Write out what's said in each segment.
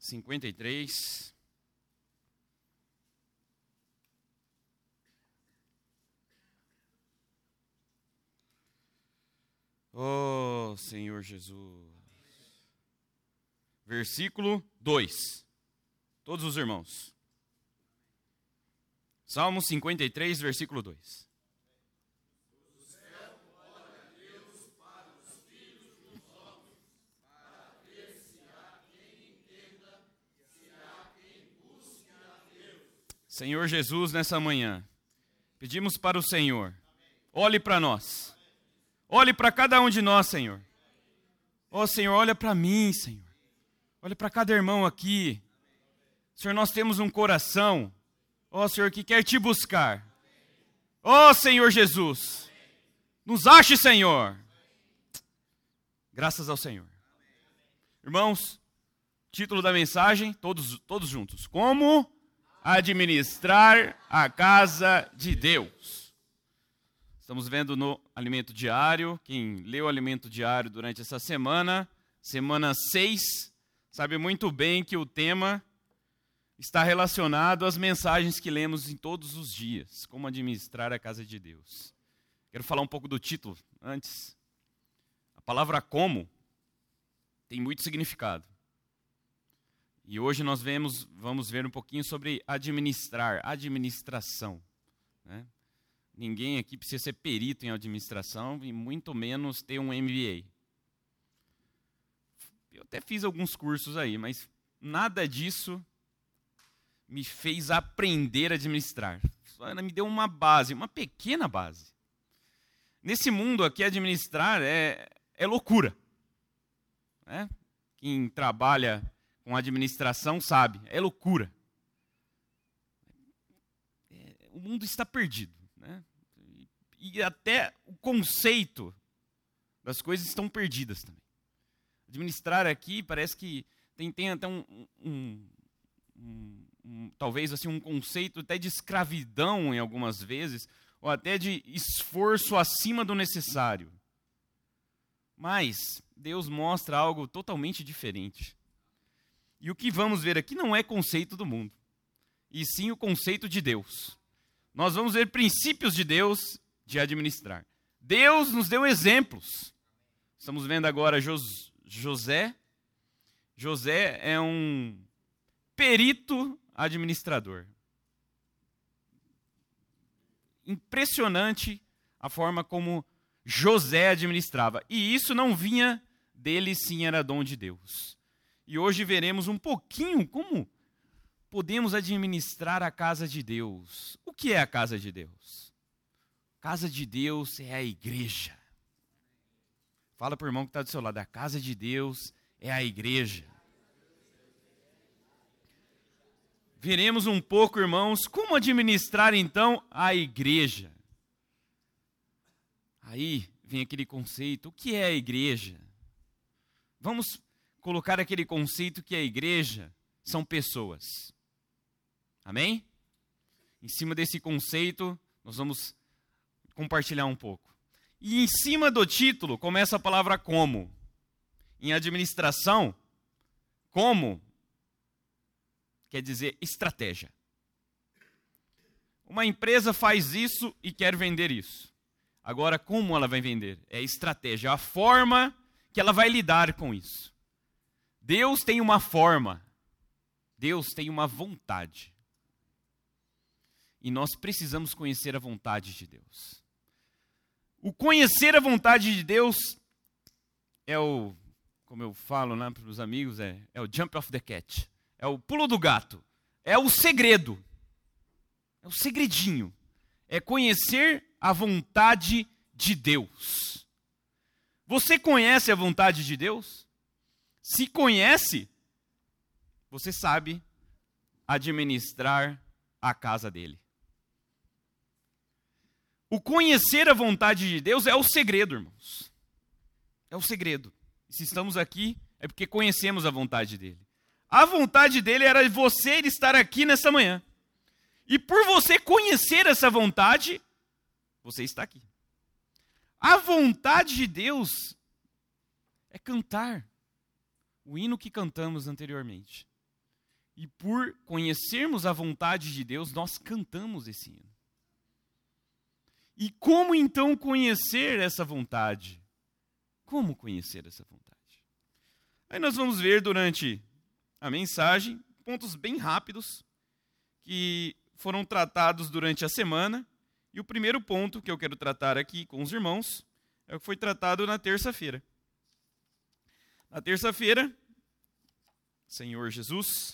53. Oh, Senhor Jesus. Versículo 2. Todos os irmãos. Salmo 53, versículo 2. Senhor Jesus, nessa manhã, pedimos para o Senhor, olhe para nós, olhe para cada um de nós, Senhor. Ó Senhor, olha para mim, Senhor, olha para cada irmão aqui. Senhor, nós temos um coração, ó Senhor, que quer te buscar. Ó Senhor Jesus, nos ache, Senhor. Graças ao Senhor. Irmãos, título da mensagem, todos juntos. Como administrar a casa de Deus. Estamos vendo no Alimento Diário. Quem leu o Alimento Diário durante essa semana, semana 6, sabe muito bem que o tema está relacionado às mensagens que lemos em todos os dias. Como administrar a casa de Deus. Quero falar um pouco do título antes. A palavra como tem muito significado. E hoje nós vamos ver um pouquinho sobre administração. Né? Ninguém aqui precisa ser perito em administração e muito menos ter um MBA. Eu até fiz alguns cursos aí, mas nada disso me fez aprender a administrar. Só me deu uma base, uma pequena base. Nesse mundo aqui, administrar é loucura. Né? Quem trabalha com administração sabe, é loucura. O mundo está perdido. Né? E até o conceito das coisas estão perdidas também. Administrar aqui parece que tem até talvez assim, um conceito até de escravidão em algumas vezes, ou até de esforço acima do necessário. Mas Deus mostra algo totalmente diferente. E o que vamos ver aqui não é conceito do mundo, e sim o conceito de Deus. Nós vamos ver princípios de Deus de administrar. Deus nos deu exemplos. Estamos vendo agora José. José é um perito administrador. Impressionante a forma como José administrava. E isso não vinha dele, sim, era dom de Deus. E hoje veremos um pouquinho como podemos administrar a casa de Deus. O que é a casa de Deus? Casa de Deus é a igreja. Fala para o irmão que está do seu lado, a casa de Deus é a igreja. Veremos um pouco, irmãos, como administrar então a igreja. Aí vem aquele conceito, o que é a igreja? Vamos colocar aquele conceito que a igreja são pessoas. Amém? Em cima desse conceito, nós vamos compartilhar um pouco. E em cima do título, começa a palavra como. Em administração, como quer dizer estratégia. Uma empresa faz isso e quer vender isso. Agora, como ela vai vender? É estratégia, a forma que ela vai lidar com isso. Deus tem uma forma, Deus tem uma vontade. E nós precisamos conhecer a vontade de Deus. O conhecer a vontade de Deus é como eu falo para os amigos, é o jump of the cat. É o pulo do gato. É o segredo. É o segredinho. É conhecer a vontade de Deus. Você conhece a vontade de Deus? Se conhece, você sabe administrar a casa dele. O conhecer a vontade de Deus é o segredo, irmãos. É o segredo. Se estamos aqui, é porque conhecemos a vontade dele. A vontade dele era você estar aqui nessa manhã. E por você conhecer essa vontade, você está aqui. A vontade de Deus é cantar o hino que cantamos anteriormente. E por conhecermos a vontade de Deus, nós cantamos esse hino. E como então conhecer essa vontade? Como conhecer essa vontade? Aí nós vamos ver durante a mensagem pontos bem rápidos que foram tratados durante a semana. E o primeiro ponto que eu quero tratar aqui com os irmãos é o que foi tratado na terça-feira. Na terça-feira, Senhor Jesus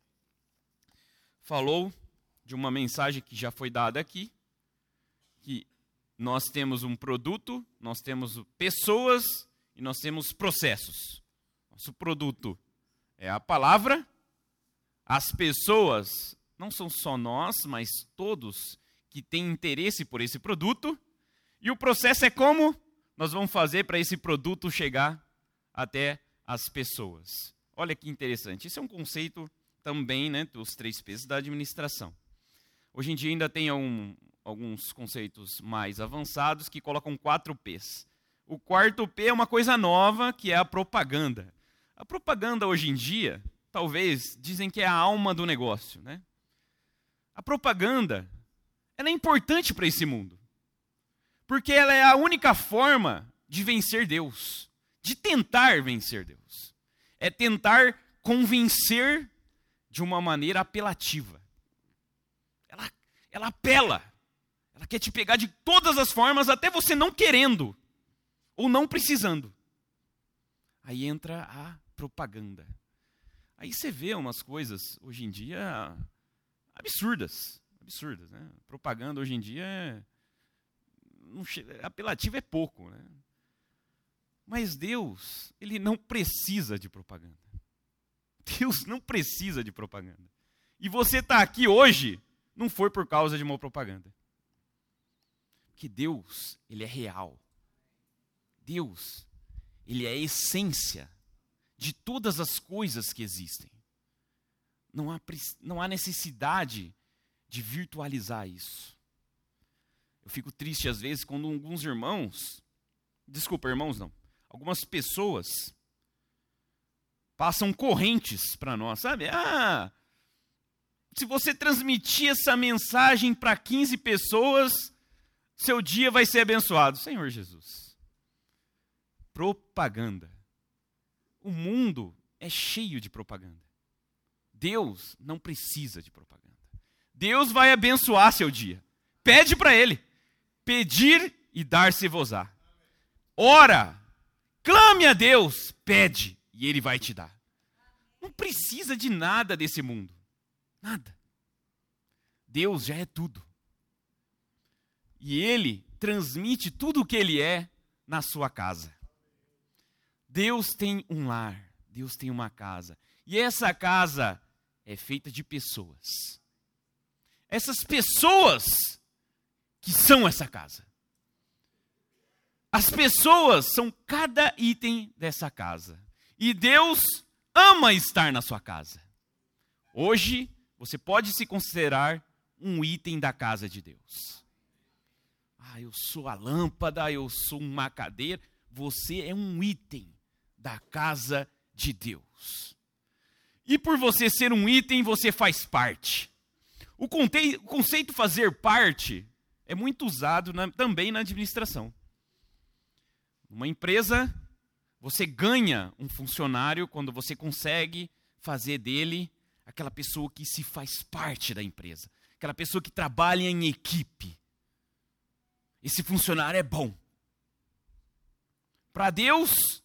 falou de uma mensagem que já foi dada aqui, que nós temos um produto, nós temos pessoas e nós temos processos. Nosso produto é a palavra, as pessoas não são só nós, mas todos que têm interesse por esse produto, e o processo é como nós vamos fazer para esse produto chegar até as pessoas. Olha que interessante, esse é um conceito também, né, dos 3 P's da administração. Hoje em dia ainda tem alguns conceitos mais avançados que colocam 4 P's. O 4º P é uma coisa nova, que é a propaganda. A propaganda hoje em dia, talvez, dizem que é a alma do negócio, né? A propaganda, ela é importante para esse mundo. Porque ela é a única forma de vencer Deus, de tentar vencer Deus. É tentar convencer de uma maneira apelativa. Ela apela. Ela quer te pegar de todas as formas, até você não querendo ou não precisando. Aí entra a propaganda. Aí você vê umas coisas, hoje em dia, absurdas, né? Propaganda hoje em dia, apelativo é pouco, né? Mas Deus, Ele não precisa de propaganda. Deus não precisa de propaganda. E você está aqui hoje, não foi por causa de uma propaganda. Porque Deus, Ele é real. Deus, Ele é a essência de todas as coisas que existem. Não há necessidade de virtualizar isso. Eu fico triste às vezes quando alguns irmãos, algumas pessoas passam correntes para nós, sabe? Se você transmitir essa mensagem para 15 pessoas, seu dia vai ser abençoado. Senhor Jesus. Propaganda. O mundo é cheio de propaganda. Deus não precisa de propaganda. Deus vai abençoar seu dia. Pede para Ele. Pedir e dar-se-vos-á. Ora, clame a Deus, pede e Ele vai te dar. Não precisa de nada desse mundo. Nada. Deus já é tudo. E Ele transmite tudo o que Ele é na sua casa. Deus tem um lar, Deus tem uma casa. E essa casa é feita de pessoas. Essas pessoas que são essa casa. As pessoas são cada item dessa casa. E Deus ama estar na sua casa. Hoje, você pode se considerar um item da casa de Deus. Eu sou a lâmpada, eu sou uma cadeira. Você é um item da casa de Deus. E por você ser um item, você faz parte. O conceito fazer parte é muito usado também na administração. Uma empresa, você ganha um funcionário quando você consegue fazer dele aquela pessoa que se faz parte da empresa. Aquela pessoa que trabalha em equipe. Esse funcionário é bom. Para Deus,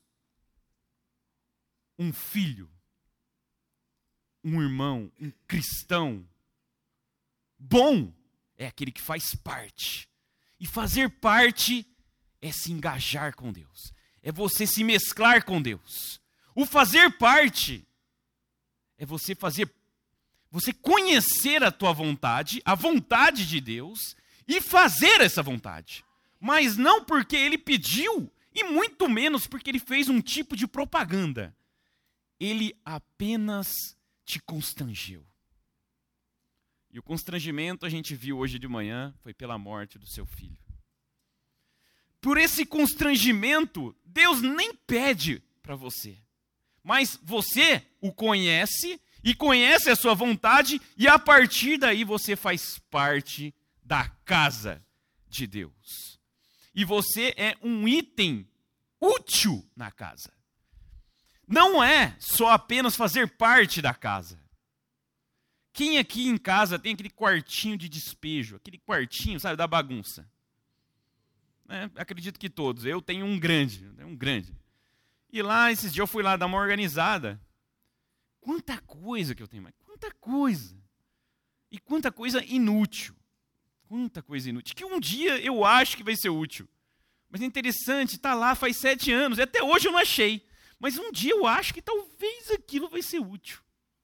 um filho, um irmão, um cristão bom é aquele que faz parte. E fazer parte é se engajar com Deus. É você se mesclar com Deus. O fazer parte é você conhecer a tua vontade, a vontade de Deus, e fazer essa vontade. Mas não porque Ele pediu, e muito menos porque Ele fez um tipo de propaganda. Ele apenas te constrangeu. E o constrangimento a gente viu hoje de manhã foi pela morte do seu filho. Por esse constrangimento, Deus nem pede para você. Mas você o conhece e conhece a sua vontade, e a partir daí você faz parte da casa de Deus. E você é um item útil na casa. Não é só apenas fazer parte da casa. Quem aqui em casa tem aquele quartinho de despejo, aquele quartinho, sabe, da bagunça? Acredito que todos. Eu tenho um grande. E lá, esses dias eu fui lá dar uma organizada. Quanta coisa que eu tenho, quanta coisa. E quanta coisa inútil. Quanta coisa inútil. Que um dia eu acho que vai ser útil. Mas é interessante, está lá faz 7 anos. E até hoje eu não achei. Mas um dia eu acho que talvez aquilo vai ser útil.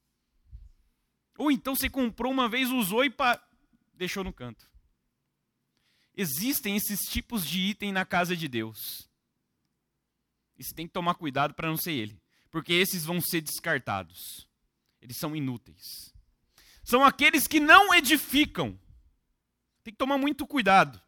Ou então você comprou uma vez, usou e deixou no canto. Existem esses tipos de item na casa de Deus. E você tem que tomar cuidado para não ser ele. Porque esses vão ser descartados. Eles são inúteis. São aqueles que não edificam. Tem que tomar muito cuidado.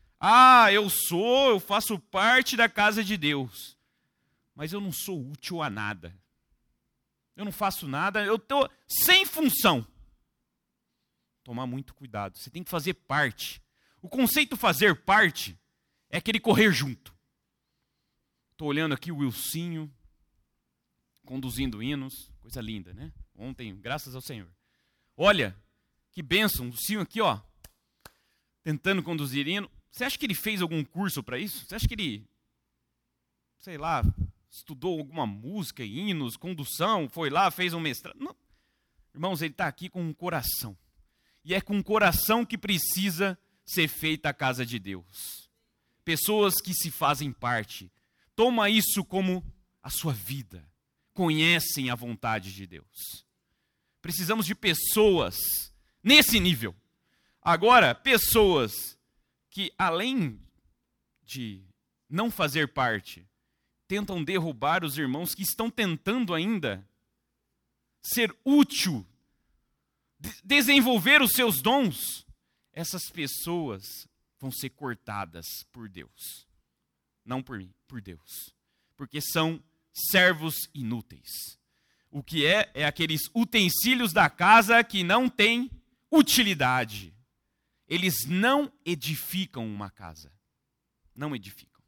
Eu faço parte da casa de Deus. Mas eu não sou útil a nada. Eu não faço nada, eu estou sem função. Tomar muito cuidado. Você tem que fazer parte. O conceito fazer parte é aquele correr junto. Estou olhando aqui o Wilsinho, conduzindo hinos. Coisa linda, né? Ontem, graças ao Senhor. Olha, que bênção. O Wilsinho aqui, ó, tentando conduzir hino. Você acha que ele fez algum curso para isso? Você acha que ele, sei lá, estudou alguma música, hinos, condução, foi lá, fez um mestrado? Não. Irmãos, ele está aqui com um coração. E é com um coração que precisa ser feita a casa de Deus. Pessoas que se fazem parte. Toma isso como a sua vida. Conhecem a vontade de Deus. Precisamos de pessoas nesse nível. Agora, pessoas que, além de não fazer parte, tentam derrubar os irmãos que estão tentando ainda ser útil, desenvolver os seus dons, essas pessoas vão ser cortadas por Deus. Não por mim, por Deus. Porque são servos inúteis. O que é aqueles utensílios da casa que não têm utilidade. Eles não edificam uma casa. Não edificam.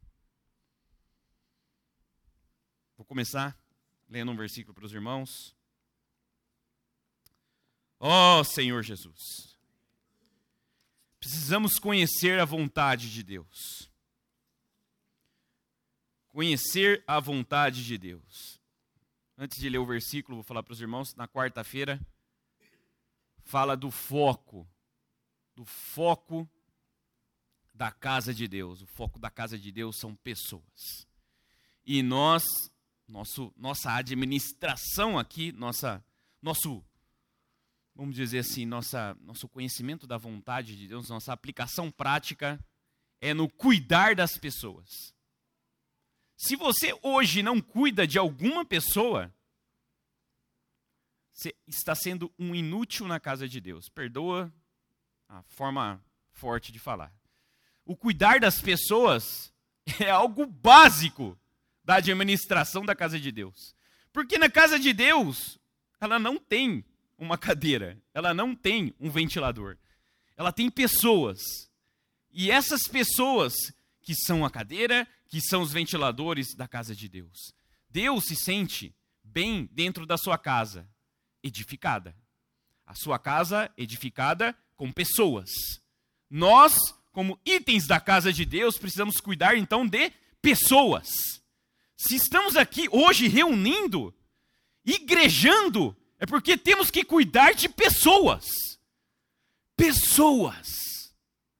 Vou começar lendo um versículo para os irmãos. Ó Senhor Jesus, precisamos conhecer a vontade de Deus. Conhecer a vontade de Deus. Antes de ler o versículo, vou falar para os irmãos, na quarta-feira, fala do foco da casa de Deus. O foco da casa de Deus são pessoas. E nossa administração aqui, vamos dizer assim, nosso conhecimento da vontade de Deus, nossa aplicação prática é no cuidar das pessoas. Se você hoje não cuida de alguma pessoa, você está sendo um inútil na casa de Deus. Perdoa a forma forte de falar. O cuidar das pessoas é algo básico da administração da casa de Deus. Porque na casa de Deus, ela não tem uma cadeira, ela não tem um ventilador. Ela tem pessoas. E essas pessoas que são a cadeira, que são os ventiladores da casa de Deus. Deus se sente bem dentro da sua casa, edificada. A sua casa edificada com pessoas. Nós, como itens da casa de Deus, precisamos cuidar então de pessoas. Se estamos aqui hoje reunindo, igrejando, é porque temos que cuidar de pessoas. Pessoas.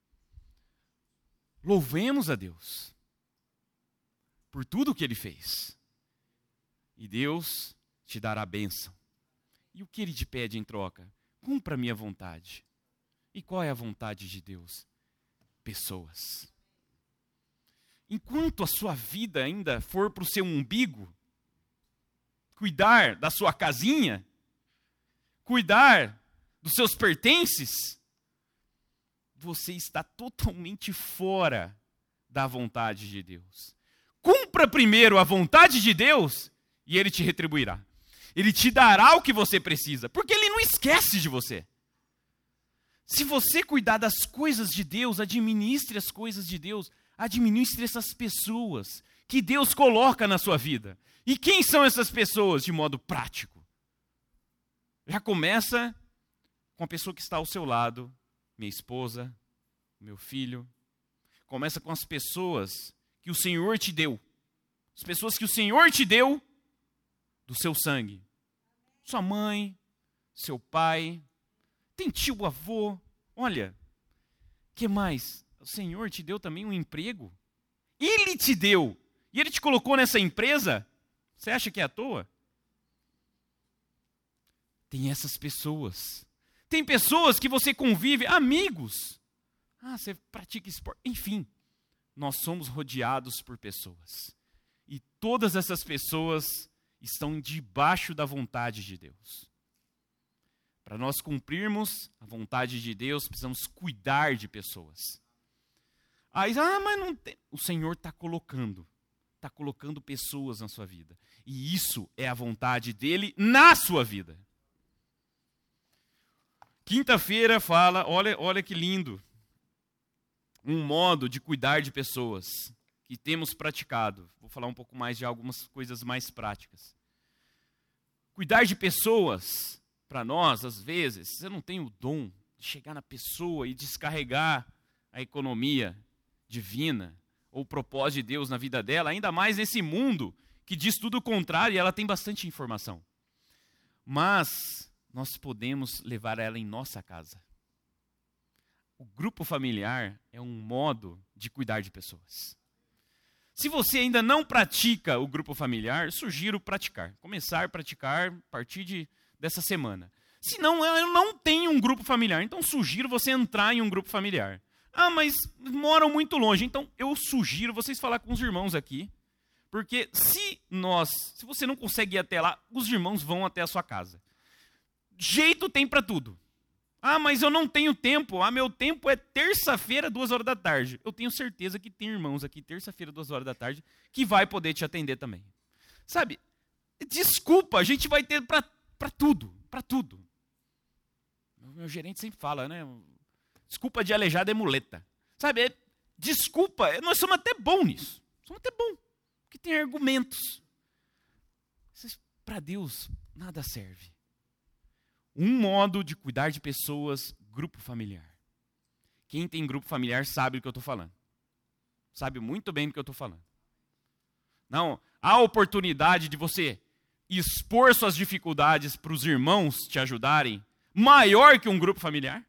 Louvemos a Deus por tudo que Ele fez. E Deus te dará a bênção. E o que Ele te pede em troca? Cumpra a minha vontade. E qual é a vontade de Deus? Pessoas. Enquanto a sua vida ainda for para o seu umbigo, cuidar da sua casinha, cuidar dos seus pertences, você está totalmente fora da vontade de Deus. Cumpra primeiro a vontade de Deus e Ele te retribuirá. Ele te dará o que você precisa, porque Ele não esquece de você. Se você cuidar das coisas de Deus, administre as coisas de Deus, administre essas pessoas que Deus coloca na sua vida. E quem são essas pessoas de modo prático? Já começa com a pessoa que está ao seu lado, minha esposa, meu filho. Começa com as pessoas que o Senhor te deu. As pessoas que o Senhor te deu do seu sangue. Sua mãe, seu pai, tem tio, avô. Olha, que mais? O Senhor te deu também um emprego. Ele te deu. E Ele te colocou nessa empresa. Você acha que é à toa? Tem essas pessoas. Tem pessoas que você convive, amigos. Você pratica esporte. Enfim, nós somos rodeados por pessoas. E todas essas pessoas estão debaixo da vontade de Deus. Para nós cumprirmos a vontade de Deus, precisamos cuidar de pessoas. Aí, mas não tem. O Senhor está colocando pessoas na sua vida. E isso é a vontade dele na sua vida. Quinta-feira fala, olha que lindo, um modo de cuidar de pessoas que temos praticado. Vou falar um pouco mais de algumas coisas mais práticas. Cuidar de pessoas, para nós, às vezes, você não tem o dom de chegar na pessoa e descarregar a economia divina ou o propósito de Deus na vida dela, ainda mais nesse mundo que diz tudo o contrário e ela tem bastante informação. Mas nós podemos levar ela em nossa casa. O grupo familiar é um modo de cuidar de pessoas. Se você ainda não pratica o grupo familiar, sugiro praticar. Começar a praticar a partir dessa semana. Se não, eu não tenho um grupo familiar, então sugiro você entrar em um grupo familiar. Mas moram muito longe, então eu sugiro vocês falar com os irmãos aqui, porque se você não consegue ir até lá, os irmãos vão até a sua casa. Jeito tem para tudo. Mas eu não tenho tempo. Meu tempo é terça-feira, 2h. Eu tenho certeza que tem irmãos aqui, terça-feira, 2h, que vai poder te atender também. Sabe, desculpa, a gente vai ter para tudo, para tudo. Meu gerente sempre fala, né? Desculpa de aleijado é muleta. Sabe, desculpa, nós somos até bons nisso. Somos até bons, porque tem argumentos. Para Deus, nada serve. Um modo de cuidar de pessoas, grupo familiar. Quem tem grupo familiar sabe do que eu estou falando. Sabe muito bem do que eu estou falando. Não, há oportunidade de você expor suas dificuldades para os irmãos te ajudarem, maior que um grupo familiar?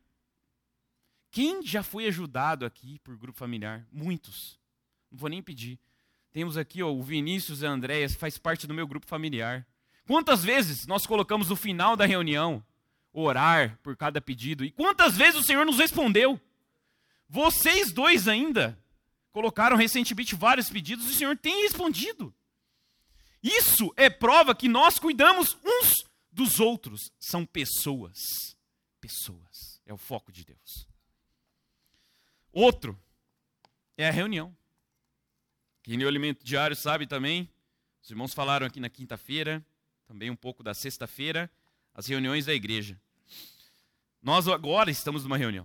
Quem já foi ajudado aqui por grupo familiar? Muitos. Não vou nem pedir. Temos aqui o Vinícius e a Andréia, faz parte do meu grupo familiar. Quantas vezes nós colocamos no final da reunião orar por cada pedido? E quantas vezes o Senhor nos respondeu? Vocês dois ainda colocaram recentemente vários pedidos e o Senhor tem respondido. Isso é prova que nós cuidamos uns dos outros. São pessoas. Pessoas. É o foco de Deus. Outro é a reunião. Quem lê o Alimento Diário sabe também. Os irmãos falaram aqui na quinta-feira, também um pouco da sexta-feira, as reuniões da igreja. Nós agora estamos numa reunião.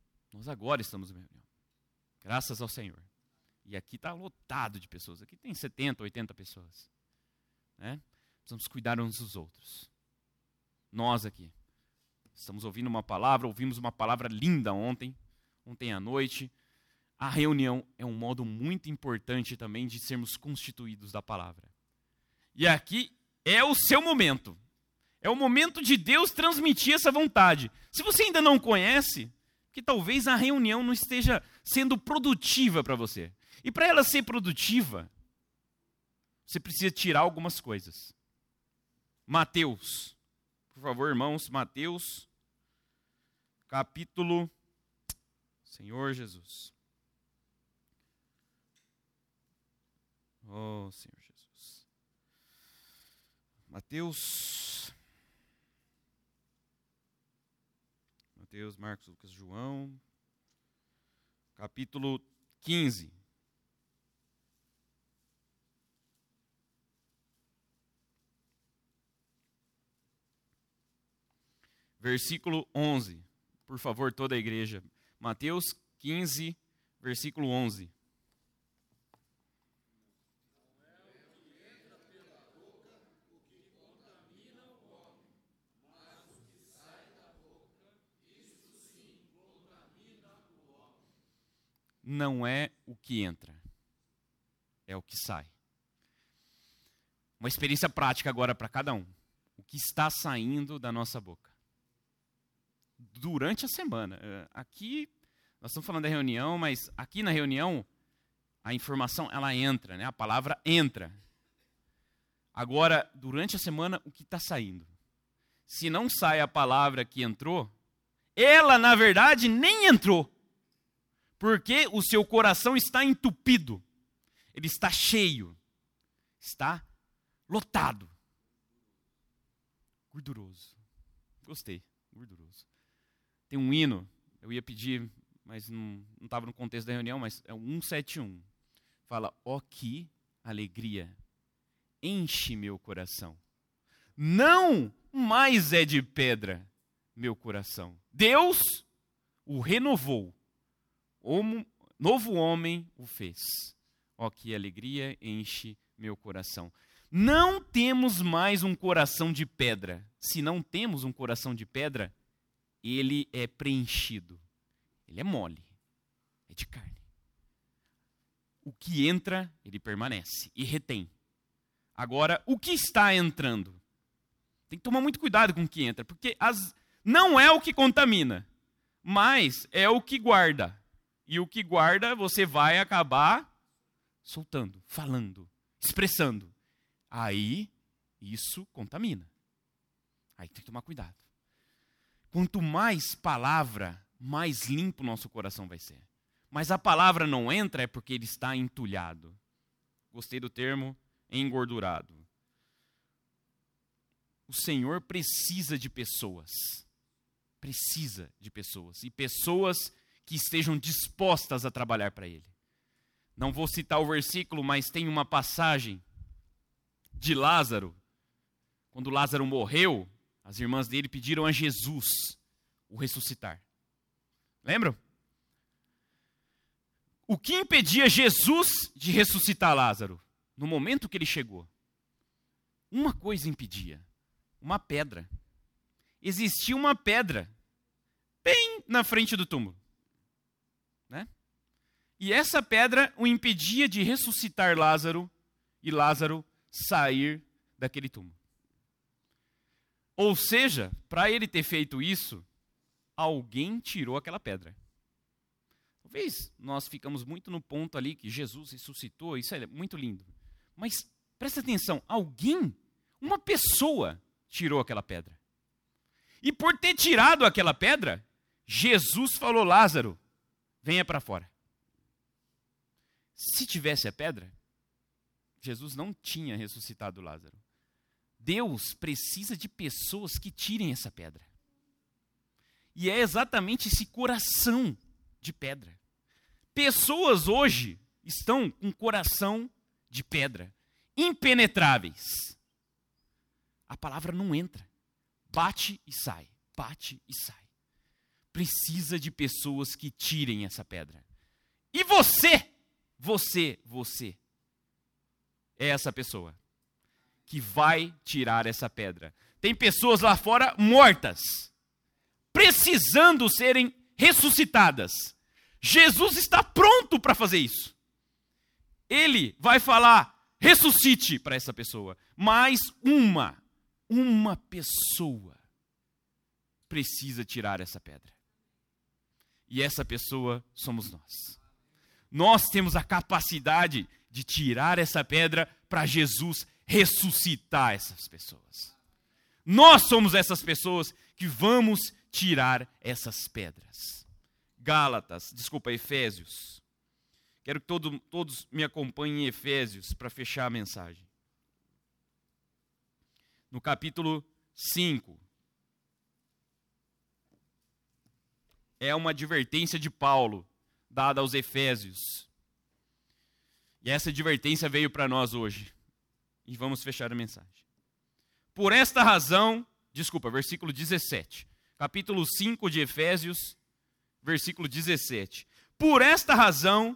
Graças ao Senhor. E aqui está lotado de pessoas. Aqui tem 70, 80 pessoas. Né? Precisamos cuidar uns dos outros. Nós aqui. Estamos ouvindo uma palavra, ouvimos uma palavra linda ontem à noite. A reunião é um modo muito importante também de sermos constituídos da palavra. E aqui é o seu momento. É o momento de Deus transmitir essa vontade. Se você ainda não conhece, que talvez a reunião não esteja sendo produtiva para você. E para ela ser produtiva, você precisa tirar algumas coisas. Mateus, por favor, irmãos, Mateus, capítulo, Senhor Jesus. Oh, Senhor Jesus. Mateus, Marcos, Lucas, João, capítulo 15. versículo 11. Por favor, toda a igreja. Mateus 15, versículo 11. Não é o que entra, é o que sai. Uma experiência prática agora para cada um. O que está saindo da nossa boca. Durante a semana. Aqui, nós estamos falando da reunião, mas aqui na reunião, a informação, ela entra, né? A palavra entra. Agora, durante a semana, o que está saindo? Se não sai a palavra que entrou, ela, na verdade, nem entrou. Porque o seu coração está entupido. Ele está cheio. Está lotado. Gorduroso. Gostei. Gorduroso. Tem um hino, eu ia pedir, mas não estava no contexto da reunião, mas é o 171. Fala, ó que alegria, enche meu coração. Não mais é de pedra meu coração. Deus o renovou. Novo homem o fez. Ó que alegria enche meu coração. Não temos mais um coração de pedra. Se não temos um coração de pedra, ele é preenchido. Ele é mole. É de carne. O que entra, ele permanece e retém. Agora, o que está entrando? Tem que tomar muito cuidado com o que entra, porque não é o que contamina, mas é o que guarda. E o que guarda, você vai acabar soltando, falando, expressando. Aí, isso contamina. Aí tem que tomar cuidado. Quanto mais palavra, mais limpo o nosso coração vai ser. Mas a palavra não entra é porque ele está entulhado. Gostei do termo, engordurado. O Senhor precisa de pessoas. Precisa de pessoas. E pessoas que estejam dispostas a trabalhar para Ele. Não vou citar o versículo, mas tem uma passagem de Lázaro. Quando Lázaro morreu, as irmãs dele pediram a Jesus o ressuscitar. Lembram? O que impedia Jesus de ressuscitar Lázaro? No momento que ele chegou. Uma coisa impedia. Uma pedra. Existia uma pedra bem na frente do túmulo. Né? E essa pedra o impedia de ressuscitar Lázaro e Lázaro sair daquele túmulo. Ou seja, para ele ter feito isso, alguém tirou aquela pedra. Talvez nós ficamos muito no ponto ali que Jesus ressuscitou, isso é muito lindo. Mas presta atenção, alguém, uma pessoa, tirou aquela pedra. E por ter tirado aquela pedra, Jesus falou, Lázaro, venha para fora. Se tivesse a pedra, Jesus não tinha ressuscitado Lázaro. Deus precisa de pessoas que tirem essa pedra. E é exatamente esse coração de pedra. Pessoas hoje estão com coração de pedra, impenetráveis. A palavra não entra. Bate e sai, bate e sai. Precisa de pessoas que tirem essa pedra. E você é essa pessoa que vai tirar essa pedra. Tem pessoas lá fora mortas, precisando serem ressuscitadas. Jesus está pronto para fazer isso. Ele vai falar, ressuscite para essa pessoa. Mas uma pessoa precisa tirar essa pedra. E essa pessoa somos nós. Nós temos a capacidade de tirar essa pedra para Jesus ressuscitar essas pessoas. Nós somos essas pessoas que vamos tirar essas pedras. Efésios. Quero que todos me acompanhem em Efésios para fechar a mensagem. No capítulo 5. É uma advertência de Paulo, dada aos Efésios. E essa advertência veio para nós hoje. E vamos fechar a mensagem. Por esta razão, versículo 17. capítulo 5 de Efésios, versículo 17. Por esta razão,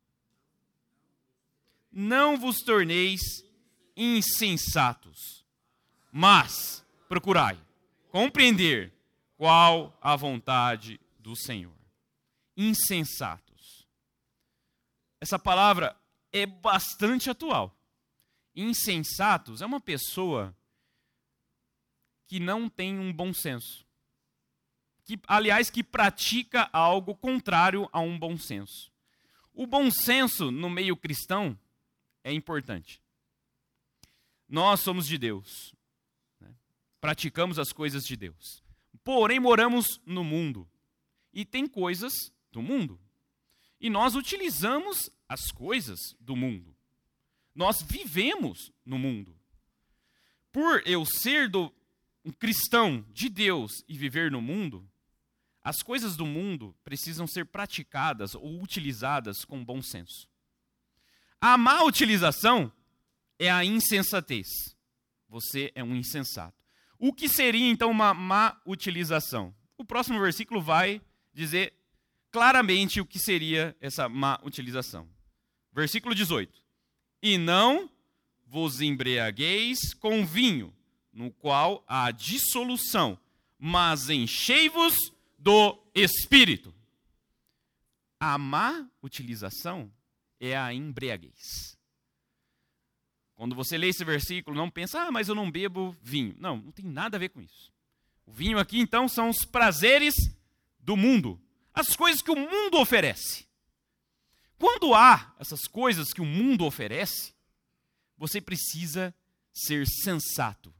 não vos torneis insensatos, mas procurai compreender qual a vontade do Senhor. Insensatos. Essa palavra é bastante atual. Insensatos é uma pessoa que não tem um bom senso. Aliás, que pratica algo contrário a um bom senso. O bom senso no meio cristão é importante. Nós somos de Deus, né? Praticamos as coisas de Deus. Porém, moramos no mundo e tem coisas do mundo. E nós utilizamos as coisas do mundo. Nós vivemos no mundo. Por eu ser um cristão de Deus e viver no mundo, as coisas do mundo precisam ser praticadas ou utilizadas com bom senso. A má utilização é a insensatez. Você é um insensato. O que seria então uma má utilização? O próximo versículo vai dizer claramente o que seria essa má utilização. Versículo 18. E não vos embriagueis com vinho, no qual há dissolução, mas enchei-vos do Espírito. A má utilização é a embriaguez. Quando você lê esse versículo, não pensa, mas eu não bebo vinho. Não, não tem nada a ver com isso. O vinho aqui, então, são os prazeres do mundo. As coisas que o mundo oferece. Quando há essas coisas que o mundo oferece, você precisa ser sensato.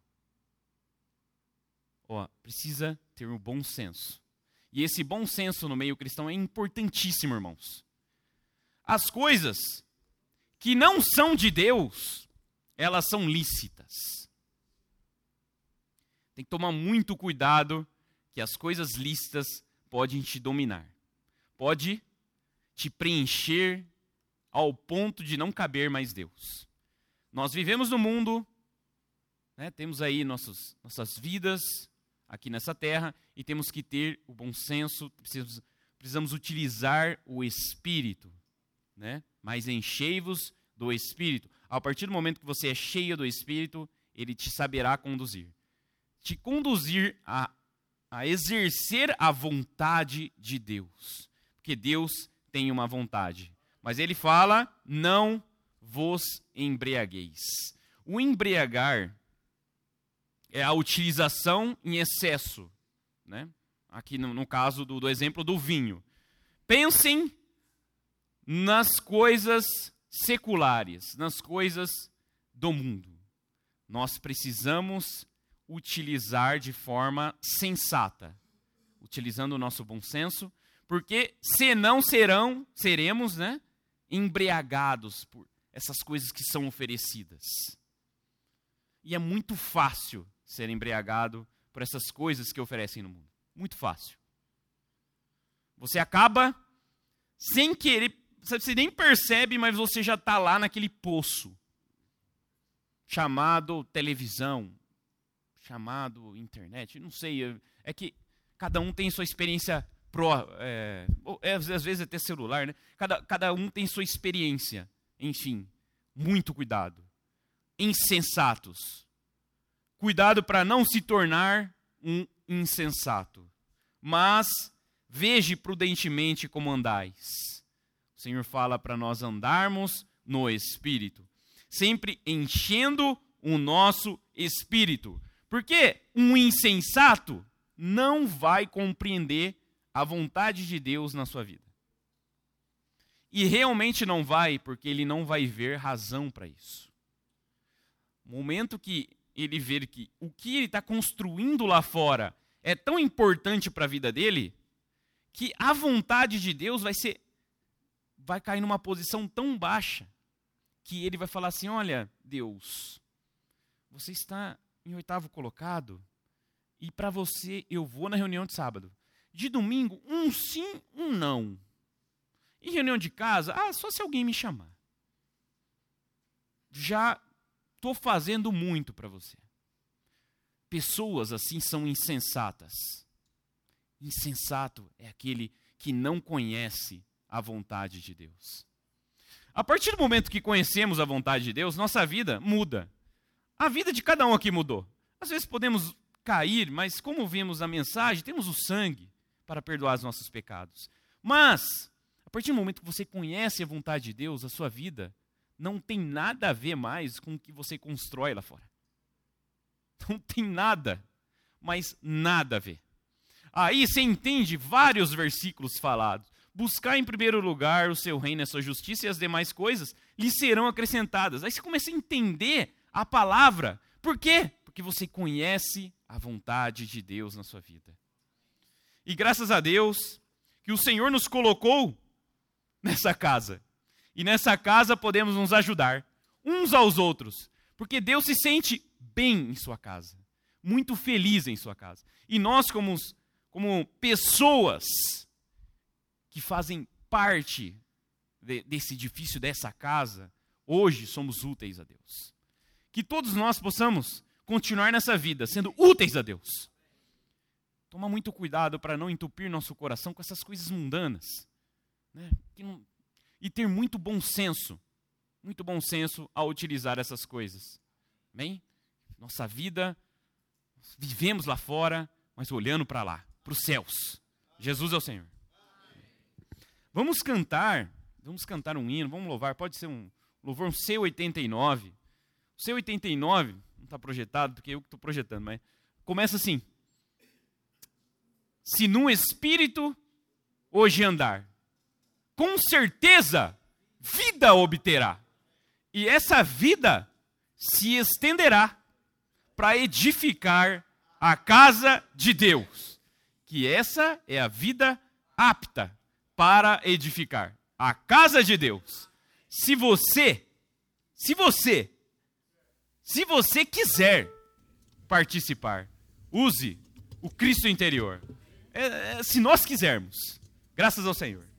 Precisa ter um bom senso. E esse bom senso no meio cristão é importantíssimo, irmãos. As coisas que não são de Deus, elas são lícitas. Tem que tomar muito cuidado que as coisas lícitas podem te dominar. Pode te preencher ao ponto de não caber mais Deus. Nós vivemos no mundo, né, temos aí nossas vidas aqui nessa terra e temos que ter o bom senso, precisamos utilizar o Espírito, né? Mas enchei-vos do Espírito. A partir do momento que você é cheio do Espírito, ele te saberá conduzir. Te conduzir a exercer a vontade de Deus. Porque Deus tem uma vontade. Mas ele fala, não vos embriagueis. O embriagar é a utilização em excesso, né? Aqui no caso do exemplo do vinho. Pensem nas coisas seculares, nas coisas do mundo. Nós precisamos utilizar de forma sensata, utilizando o nosso bom senso, porque senão seremos, né, embriagados por essas coisas que são oferecidas. E é muito fácil ser embriagado por essas coisas que oferecem no mundo. Muito fácil. Você acaba sem querer, você nem percebe, mas você já está lá naquele poço chamado televisão, chamado internet, não sei, é que cada um tem sua experiência às vezes até celular, né? Cada um tem sua experiência, enfim, muito cuidado. Insensatos. Cuidado para não se tornar um insensato. Mas veja prudentemente como andais. O Senhor fala para nós andarmos no Espírito, sempre enchendo o nosso espírito. Porque um insensato não vai compreender a vontade de Deus na sua vida. E realmente não vai, porque ele não vai ver razão para isso. No momento que ele ver que o que ele está construindo lá fora é tão importante para a vida dele, que a vontade de Deus vai cair numa posição tão baixa, que ele vai falar assim, olha, Deus, você está em 8º colocado, e para você eu vou na reunião de sábado. De domingo, um sim, um não. E reunião de casa, só se alguém me chamar. Já estou fazendo muito para você. Pessoas assim são insensatas. Insensato é aquele que não conhece a vontade de Deus. A partir do momento que conhecemos a vontade de Deus, nossa vida muda. A vida de cada um aqui mudou. Às vezes podemos cair, mas como vimos na mensagem, temos o sangue para perdoar os nossos pecados. Mas, a partir do momento que você conhece a vontade de Deus, a sua vida não tem nada a ver mais com o que você constrói lá fora. Não tem nada, mas nada a ver. Aí você entende vários versículos falados. Buscar em primeiro lugar o seu reino e a sua justiça, e as demais coisas lhe serão acrescentadas. Aí você começa a entender a palavra. Por quê? Porque você conhece a vontade de Deus na sua vida. E graças a Deus que o Senhor nos colocou nessa casa. E nessa casa podemos nos ajudar uns aos outros. Porque Deus se sente bem em sua casa. Muito feliz em sua casa. E nós, como pessoas que fazem parte desse edifício, dessa casa, hoje somos úteis a Deus. Que todos nós possamos continuar nessa vida sendo úteis a Deus. Tomar muito cuidado para não entupir nosso coração com essas coisas mundanas. Né? E ter muito bom senso ao utilizar essas coisas. Bem? Nossa vida, vivemos lá fora, mas olhando para lá, para os céus. Jesus é o Senhor. Vamos cantar um hino, vamos louvar, pode ser um louvor, um C89. O C89, não está projetado, porque eu que estou projetando, mas começa assim. Se no Espírito hoje andar, com certeza vida obterá. E essa vida se estenderá para edificar a casa de Deus. Que essa é a vida apta para edificar a casa de Deus. Se você quiser participar, use o Cristo interior. Se nós quisermos, graças ao Senhor.